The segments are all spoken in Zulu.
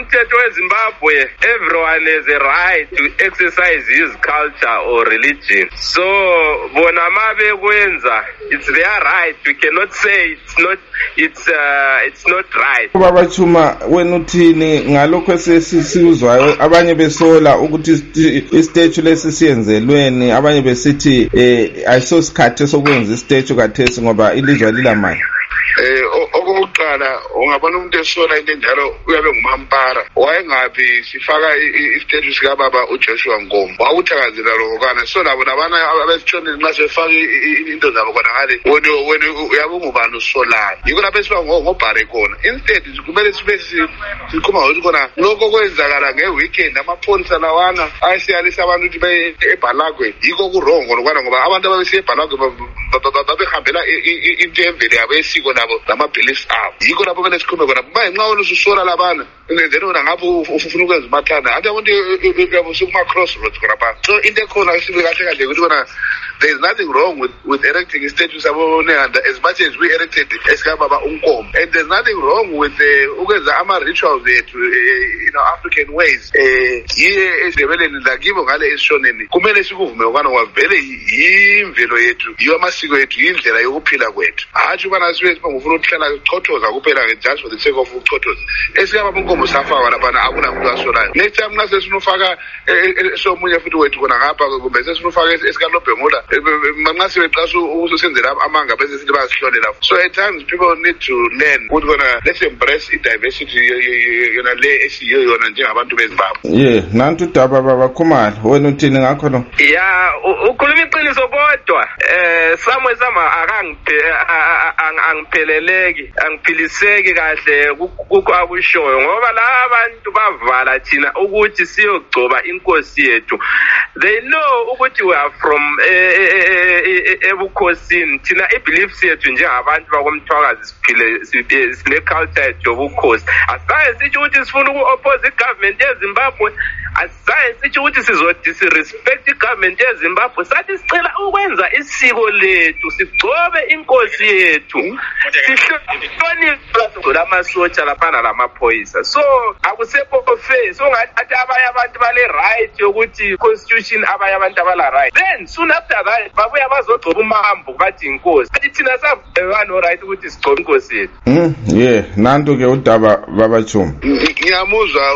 umthetho weZimbabwe, everyone has a right to exercise his culture or religion. So bona mabe kwenza, it's their right. We cannot say it's not right. Baba Chuma, wena uthini ngalokho esizwayo abanye besola ukuthi istatue lesisiyenzelweni, abanye besithi ayisosikhathi sokwenza istatue kathesi ngoba ilizwe lilamanye. Okokuqala ungabona umuntu esola into enjalo uyabe ngumampara. Wayengabi sifaka istatue sika baba uJoshua Nkomo. Wawuthakazela lokho kana so labo nabana abesitshonile nxa sefaka into zabo khona ngale wena uyabe ungubani usolayo. Yiko lapho esiba ngobhare khona. Instead kumele sibe sikhuma ukuthi khona lokho kwenzakala ngeweekend amapholisa lawana ayisiyalisa abantu ukuthi baye eBhalagwe. Yiko kurongo lokwana ngoba abantu ababesiye eBhalagwe babehambela into emvelo yabo esiko nabo lama-beliefs abo. Yiko lapho kumele sikhulume khona nxa wena ususola labana then wena ngabe ufuna ukwenza umathanda ade abantu yabo sukuma-crossroads khona pha. So into ekhona esibe kahle kahle ukuthi khona there is nothing wrong with erecting statues abonehanda as much as we erected esikababa uNkomo, and there's nothing wrong with ukwenza ama-rituals ethu African ways yiye ezibeleni lakibo ngale esishoneni kumele sikuvume ukana kwavele yimvelo yethu yiyo amasiko yethu yindlela yokuphila kwethu. Hatshi ubana sibe ngifuna ukuhlala uchothoza kuphela just for the sake of uchothoza. Esikababa uNkomo safaka laphana akunamuntu asolayo. Next time nxa sesinufaka somunye futhi wethu khona ngapha kumbe sesinufaka esikalobhe ngola nxa sibeqasha usenzela amanga bese sithi bayasihlolela. So at times people need to learn ukuthi khona let's embrace i-diversity yona le esiyo yona njengabantu beZimbabwe. Nantu Daba Baba Khumalo, wena uthini ngakho lo? Ukhuluma iqiniso kodwa samwe angipheleleki angiphiliseki kahle kukho akushoyo ngoba la abantu bavala thina ukuthi siyogcoba inkosi yethu. They know ukuthi we are from ebukhosini. Thina i-beliefs yethu njengabantu bakomthwakazi siphile sine culture yethu yobukhosi. Asaye sithi ukuthi sifuna uku-oppose i-government yeZimbabwe, asaye sithi ukuthi si-respect i-government yeZimbabwe. Sathi sicela ukwenza isiko lethu, sigcobe inkosi yethu, sihloniphe lamasotsha laphana lamaphoyisa. So akusekho fair. So ngathi abanye abantu bale right yokuthi constitution abanye abantu abala right. Then soon after that babuya bazogcoba umambo bathi inkosi. Athi thina savana right ukuthi sigcobe inkosi yethu. Nanto ke uDaba Baba Chuma. Ngiyamuzwa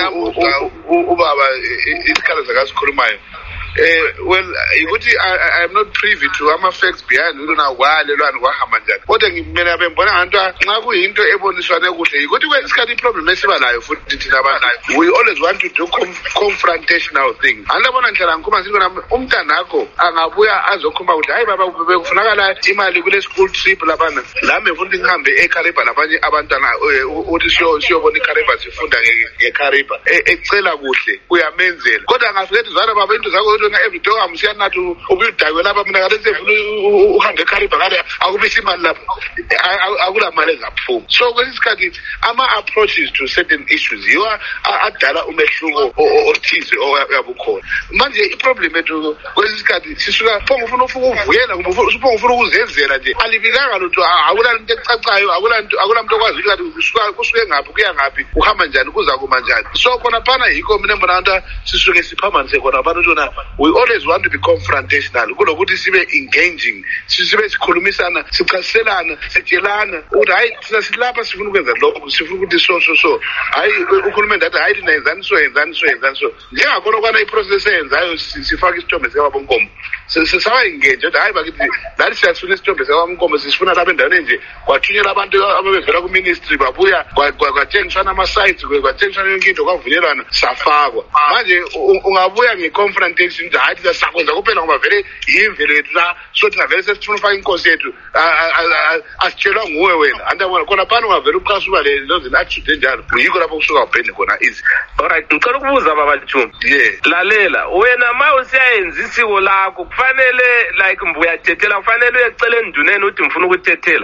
ubaba isikhala zakasikhulumayo. Well, I am not privy to ama-facts behind ulona kwalelwana kwahamba njani. Kodwa ngimele abembona nganto nxa kuyinto eboniswane kuhle yikuthi kwesikhathi iproblem esiba nayo futhi thina abantu we always want to do confrontational things. Andabona nhlala ngikhuluma sithi bona umntanakho angabuya azokhuluma ukuthi hayi baba bekufunakala imali kule school trip labana lami futhi ngihambe eKariba labanye abantwana uthi siyobona iKariba sifunda ngeKariba ecela kuhle uyamenzela. Kodwa angafikethi zwana baba into zakho every day amsiya nathi ubuyidakwe lapha mina kade sefuna uhambe eKariba ngale akubisi imali lapha akulamali ezaphuma. So kwesikhathi ama-approaches to certain issues yiwa adala umehluko othize oyabukhona. Manje iproblem ethu kwesikhathi sisuka pho ngifuna ukuvuyela kumbe ufuna ukuzenzela nje alivikanga lutho akula into ecacayo akunamuntu okwazi ukuthi kusuke ngaphi kuya ngaphi uhamba njani kuza kuma njani. So khona phana yikho mina mbona nta sisuke siphamanise khona abantu jona we always want to be confrontational kulokuthi sibe engaging sibe sikhulumisana sichaselana sitshelana ukuthi hayi thina silapha sifuna ukwenza lokho sifuna ukuthi so hayi ukhulumeni ngathi hayi thina yenzani so njengakhona kwana iprocess eyenzayo sifaka isithombe sikababa uNkomo sisaba engage ukuthi hayi bakithi lali siyasifuna isithombe sikababa uNkomo sisifuna lapha endaweni nje kwathunyelwa abantu ababevela ku-ministry babuya kwatshengiswana ama-sites kwatshengiswana yonke into kwavunyelwana safakwa. Manje ungabuya nge-confrontation nje hayi thina sakwenza kuphela ngoba vele yimvelo yethu la so thina vele sesifuna ufaka inkosi yethu asitshelwa nguwe wena andabona khona phana ungavele uqasa uba lozini attitude enjalo yikho lapho kusuka ubhende khona easy. Alright, ngicela ukubuza baba Chuma. Lalela wena ma usiyayenza isiko lakho kufanele like mbuyatethela kufanele uyecela enduneni uthi ngifuna ukutethela.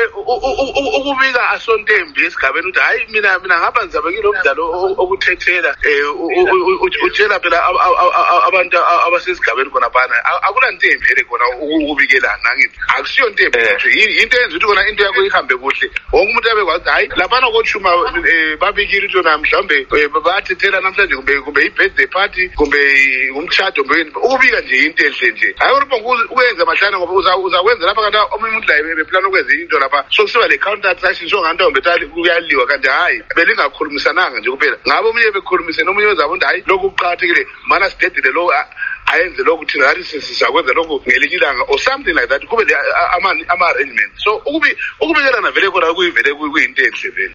Ukubika asontembi esigabeni uthi hayi mina ngapha ngizabekile umdlalo okuthethela utshela phela abantu abantu abasesigabeni khona phana akunanto emvele khona ukubikelana ngithi akusiyo into emvele into enza ukuthi khona into yakho ihambe kuhle wonke umuntu abekwazi hayi laphana koshuma babikile into namhlanje bathethela namhlanje kumbe i-birthday party kumbe umshado ukubika nje into enhle nje hayi ukuthi uyenze mahlana ngoba uzakwenza lapha kanti omunye umuntu la beplana ukwenza into lapha sokusiba le counter attraction so ngantombi ethi kuyaliwa kanti hayi belingakhulumisananga nje kuphela ngabe omunye bekhulumise nomunye wezabo ukuthi hayi lokhu kuqakathekile mana sidedile lo ayenze lokhu thina lathi sizakwenza lokhu ngelinye ilanga or something like that kube ama-arrangement so ukubikelana vele khona kuyivele kuyinto enhle vele.